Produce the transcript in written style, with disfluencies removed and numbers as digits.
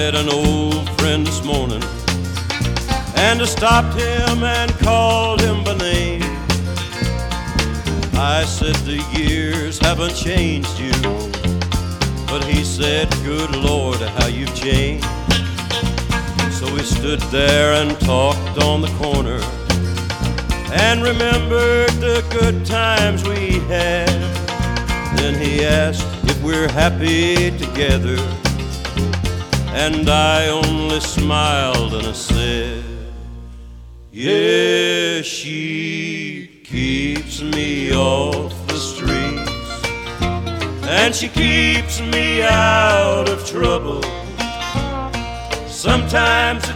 met an old friend this morning, and I stopped him and called him by name. I said, the years haven't changed you. But he said, good Lord, how you've changed. So we stood there and talked on the corner and remembered the good times we had. Then he asked if we're happy together, and I only smiled and I said, yeah, she keeps me off the streets, and she keeps me out of trouble. Sometimes